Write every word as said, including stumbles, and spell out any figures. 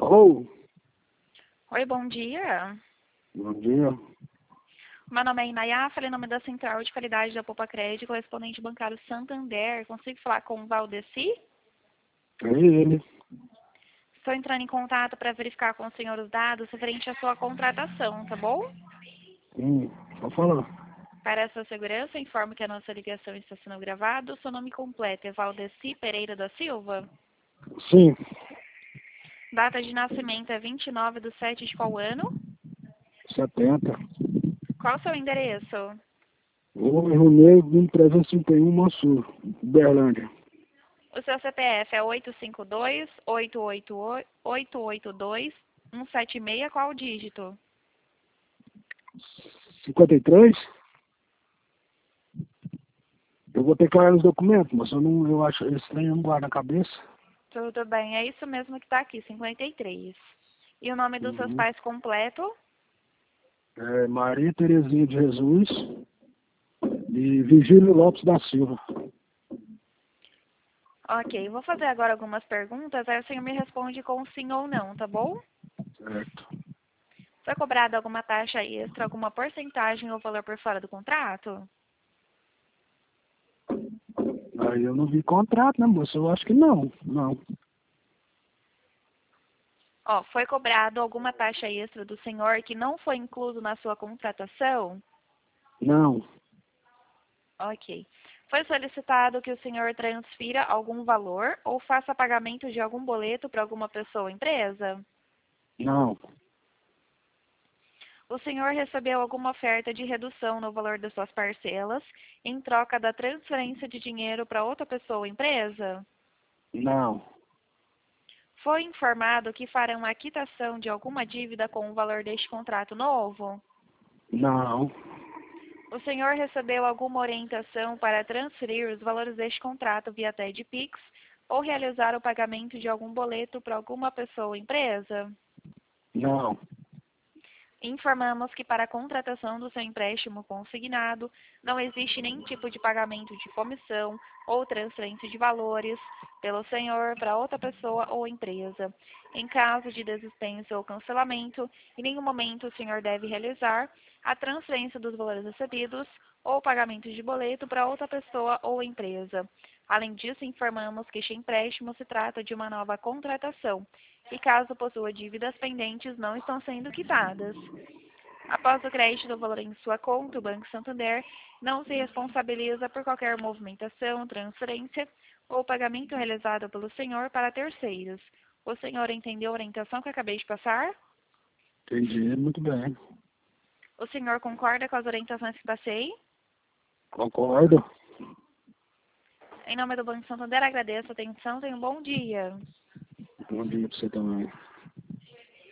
Alô? Oi, bom dia. Bom dia. Meu nome é Inayá, falei em nome da Central de Qualidade da Poupa Crédito, correspondente bancário Santander. Consigo falar com o Valdeci? É ele. Estou entrando em contato para verificar com o senhor os dados referente à sua contratação, tá bom? Hum, pode falar. Para a sua segurança, informo que a nossa ligação está sendo gravada. O seu nome completo é Valdeci Pereira da Silva? Sim, Data de nascimento é vinte e nove de sete de qual ano? setenta. Qual o seu endereço? Rua Rio Negro, mil trezentos e cinquenta e um, Mansur, Uberlândia. O seu C P F é oito cinco dois, oito oito oito dois, um sete seis, qual o dígito? cinquenta e três? Eu vou ter que olhar nos documentos, mas eu não, eu acho, esse trem eu não guardo na cabeça. Tudo bem, é isso mesmo que está aqui, cinquenta e três. E o nome dos seus Uhum. pais completo? É Maria Terezinha de Jesus e Virgílio Lopes da Silva. Ok, vou fazer agora algumas perguntas, aí o senhor me responde com sim ou não, tá bom? Certo. Foi cobrada alguma taxa extra, alguma porcentagem ou valor por fora do contrato? Aí eu não vi contrato, né, moça? Eu acho que não. Não. Ó, foi cobrado alguma taxa extra do senhor que não foi incluso na sua contratação? Não. Ok. Foi solicitado que o senhor transfira algum valor ou faça pagamento de algum boleto para alguma pessoa ou empresa? Não. O senhor recebeu alguma oferta de redução no valor das suas parcelas em troca da transferência de dinheiro para outra pessoa ou empresa? Não. Foi informado que farão a quitação de alguma dívida com o valor deste contrato novo? Não. O senhor recebeu alguma orientação para transferir os valores deste contrato via T E D Pix ou realizar o pagamento de algum boleto para alguma pessoa ou empresa? Não. Informamos que para a contratação do seu empréstimo consignado não existe nenhum tipo de pagamento de comissão ou transferência de valores pelo senhor para outra pessoa ou empresa. Em caso de desistência ou cancelamento, em nenhum momento o senhor deve realizar a transferência dos valores recebidos ou pagamento de boleto para outra pessoa ou empresa. Além disso, informamos que este empréstimo se trata de uma nova contratação e, caso possua dívidas pendentes, não estão sendo quitadas. Após o crédito do valor em sua conta, o Banco Santander não se responsabiliza por qualquer movimentação, transferência ou pagamento realizado pelo senhor para terceiros. O senhor entendeu a orientação que acabei de passar? Entendi, muito bem. O senhor concorda com as orientações que passei? Concordo. Em nome do Banco Santander, agradeço a atenção. Tenha um bom dia. Bom dia para você também.